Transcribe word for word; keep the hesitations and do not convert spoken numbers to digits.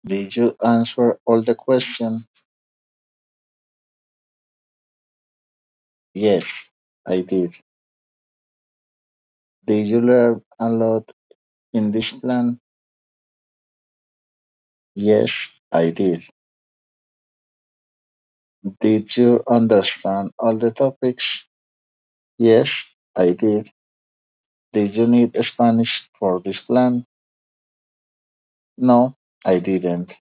Did you answer all the questions? Yes, I did. Did you learn a lot in this plan? Yes, I did. Did you understand all the topics? Yes, I did. Did you need Spanish for this plan? No, I didn't.